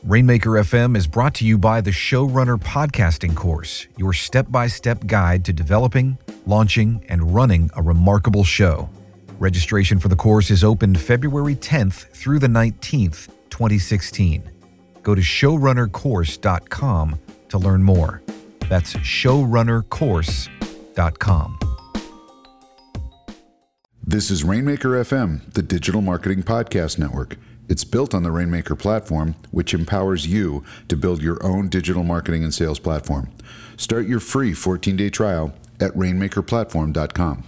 Rainmaker FM is brought to you by the Showrunner Podcasting Course, your step-by-step guide to developing, launching, and running a remarkable show. Registration for the course is open February 10th through the 19th, 2016. Go to showrunnercourse.com to learn more. That's showrunnercourse.com. This is Rainmaker FM, the digital marketing podcast network. It's built on the Rainmaker platform, which empowers you to build your own digital marketing and sales platform. Start your free 14-day trial at rainmakerplatform.com.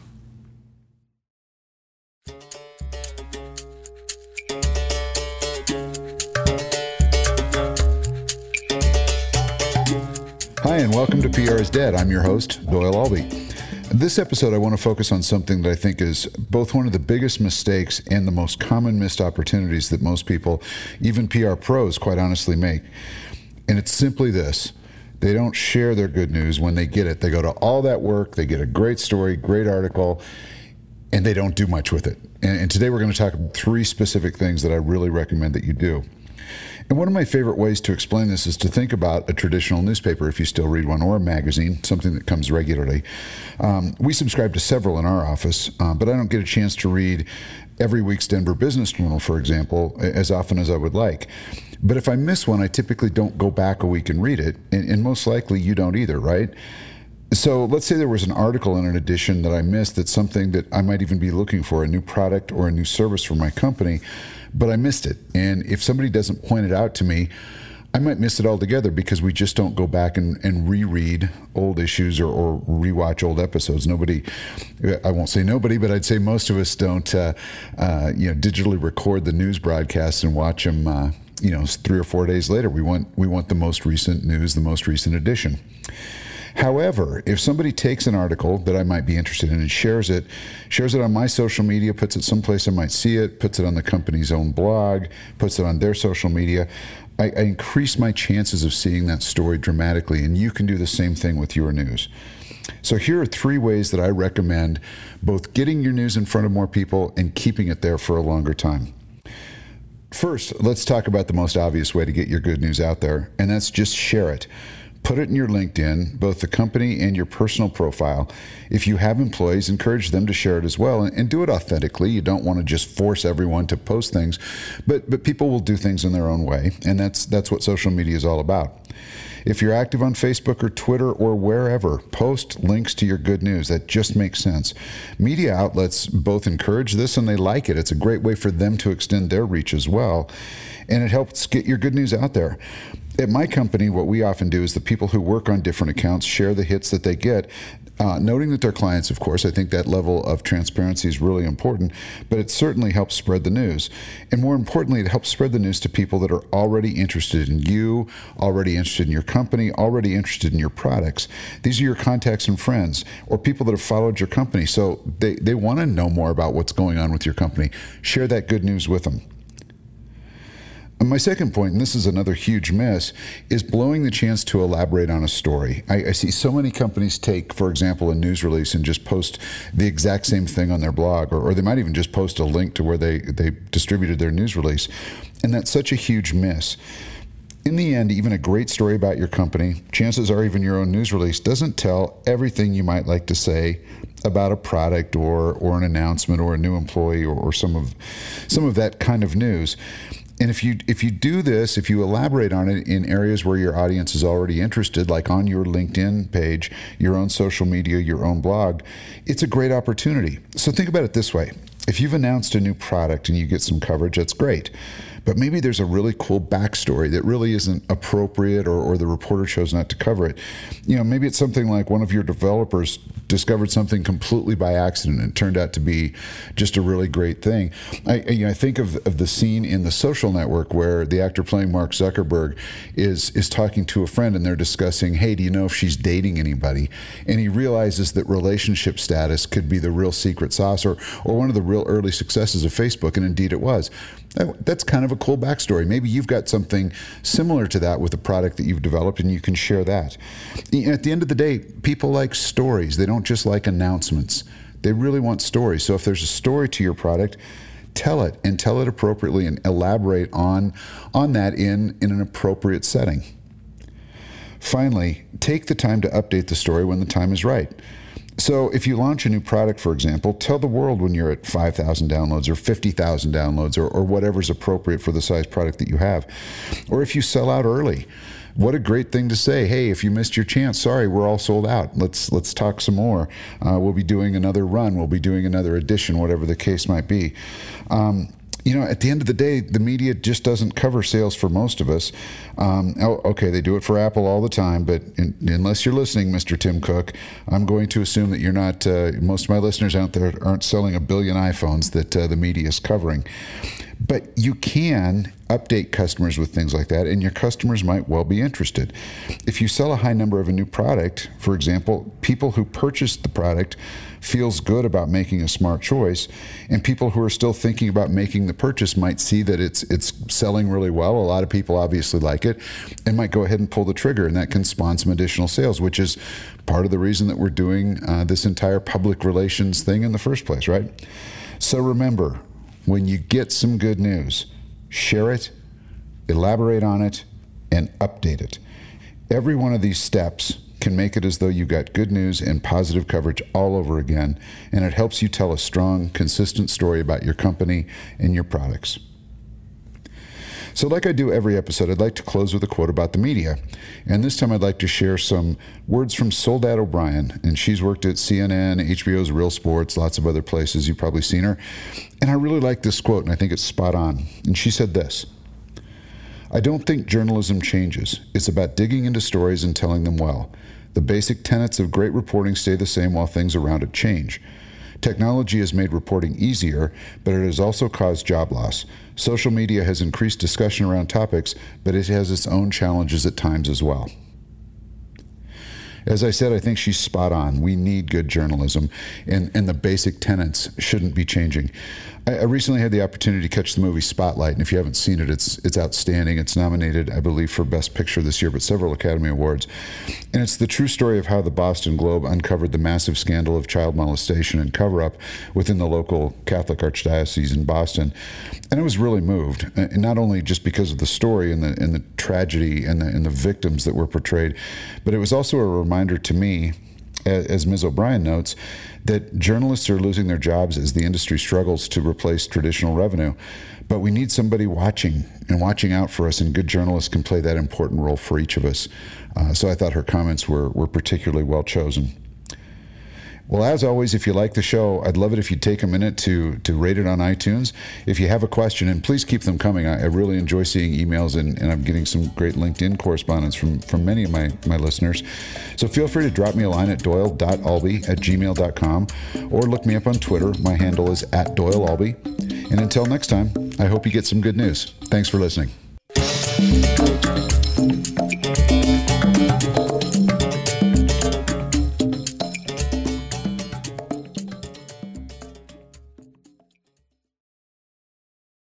Hi, and welcome to PR is Dead. I'm your host, Doyle Albee. This episode, I want to focus on something that I think is both one of the biggest mistakes and the most common missed opportunities that most people, even PR pros, quite honestly make. And it's simply this. They don't share their good news when they get it. They go to all that work, they get a great story, great article, and they don't do much with it. And today we're going to talk about 3 specific things that I really recommend that you do. And one of my favorite ways to explain this is to think about a traditional newspaper, if you still read one, or a magazine, something that comes regularly. We subscribe to several in our office, but I don't get a chance to read every week's Denver Business Journal, for example, as often as I would like. But if I miss one, I typically don't go back a week and read it, and most likely you don't either, right? So let's say there was an article in an edition that I missed that's something that I might even be looking for, a new product or a new service for my company, but I missed it. And if somebody doesn't point it out to me, I might miss it altogether because we just don't go back and reread old issues or rewatch old episodes. Nobody, I won't say nobody, but I'd say most of us don't digitally record the news broadcasts and watch them 3 or 4 days later. We want the most recent news, the most recent edition. However, if somebody takes an article that I might be interested in and shares it on my social media, puts it someplace I might see it, puts it on the company's own blog, puts it on their social media, I increase my chances of seeing that story dramatically, and you can do the same thing with your news. So here are 3 ways that I recommend both getting your news in front of more people and keeping it there for a longer time. First, let's talk about the most obvious way to get your good news out there, and that's just share it. Put it in your LinkedIn, both the company and your personal profile. If you have employees, encourage them to share it as well, and do it authentically. You don't want to just force everyone to post things, but people will do things in their own way, and that's what social media is all about. If you're active on Facebook or Twitter or wherever, post links to your good news. That just makes sense. Media outlets both encourage this and they like it. It's a great way for them to extend their reach as well, and it helps get your good news out there. At my company, what we often do is the people who work on different accounts share the hits that they get, noting that they're clients, of course. I think that level of transparency is really important, but it certainly helps spread the news. And more importantly, it helps spread the news to people that are already interested in you, already interested in your company, already interested in your products. These are your contacts and friends, or people that have followed your company, so they want to know more about what's going on with your company. Share that good news with them. And my second point, and this is another huge miss, is blowing the chance to elaborate on a story. I see so many companies take, for example, a news release and just post the exact same thing on their blog, or they might even just post a link to where they distributed their news release. And that's such a huge miss. In the end, even a great story about your company, chances are even your own news release, doesn't tell everything you might like to say about a product or an announcement or a new employee or some of that kind of news. And if you do this, if you elaborate on it in areas where your audience is already interested, like on your LinkedIn page, your own social media, your own blog, it's a great opportunity. So think about it this way. If you've announced a new product and you get some coverage, that's great. But maybe there's a really cool backstory that really isn't appropriate, or the reporter chose not to cover it. Maybe it's something like one of your developers discovered something completely by accident and it turned out to be just a really great thing. I think of the scene in The Social Network where the actor playing Mark Zuckerberg is talking to a friend and they're discussing, hey, do you know if she's dating anybody? And he realizes that relationship status could be the real secret sauce or one of the real early successes of Facebook, and indeed it was. That's kind of a cool backstory. Maybe you've got something similar to that with a product that you've developed and you can share that. At the end of the day, people like stories. They don't just like announcements. They really want stories. So if there's a story to your product, tell it, and tell it appropriately, and elaborate on that in an appropriate setting. Finally, take the time to update the story when the time is right. So if you launch a new product, for example, tell the world when you're at 5,000 downloads or 50,000 downloads or whatever's appropriate for the size product that you have. Or if you sell out early, what a great thing to say. Hey, if you missed your chance, sorry, we're all sold out. Let's talk some more. We'll be doing another run. We'll be doing another edition, whatever the case might be. At the end of the day, the media just doesn't cover sales for most of us. They do it for Apple all the time, but unless you're listening, Mr. Tim Cook, I'm going to assume that you're not, most of my listeners out there aren't selling a billion iPhones that the media is covering. But you can update customers with things like that, and your customers might well be interested. If you sell a high number of a new product, for example, people who purchased the product feels good about making a smart choice, and people who are still thinking about making the purchase might see that it's selling really well. A lot of people obviously like it and might go ahead and pull the trigger, and that can spawn some additional sales, which is part of the reason that we're doing this entire public relations thing in the first place, right? So remember, when you get some good news, share it, elaborate on it, and update it. Every one of these steps can make it as though you got good news and positive coverage all over again, and it helps you tell a strong, consistent story about your company and your products. So like I do every episode, I'd like to close with a quote about the media. And this time I'd like to share some words from Soledad O'Brien. And she's worked at CNN, HBO's Real Sports, lots of other places. You've probably seen her. And I really like this quote, and I think it's spot on. And she said this: "I don't think journalism changes. It's about digging into stories and telling them well. The basic tenets of great reporting stay the same while things around it change. Technology has made reporting easier, but it has also caused job loss. Social media has increased discussion around topics, but it has its own challenges at times as well." As I said, I think she's spot on. We need good journalism, and the basic tenets shouldn't be changing. I recently had the opportunity to catch the movie Spotlight, and if you haven't seen it, it's outstanding. It's nominated, I believe, for Best Picture this year, but several Academy Awards. And it's the true story of how the Boston Globe uncovered the massive scandal of child molestation and cover-up within the local Catholic Archdiocese in Boston. And I was really moved, not only just because of the story and the tragedy and the victims that were portrayed, but it was also a reminder to me, as Ms. O'Brien notes, that journalists are losing their jobs as the industry struggles to replace traditional revenue. But we need somebody watching out for us, and good journalists can play that important role for each of us. So I thought her comments were particularly well chosen. Well, as always, if you like the show, I'd love it if you'd take a minute to rate it on iTunes. If you have a question, and please keep them coming. I really enjoy seeing emails, and I'm getting some great LinkedIn correspondence from many of my listeners. So feel free to drop me a line at doyle.albee@gmail.com or look me up on Twitter. My handle is @DoyleAlbee. And until next time, I hope you get some good news. Thanks for listening.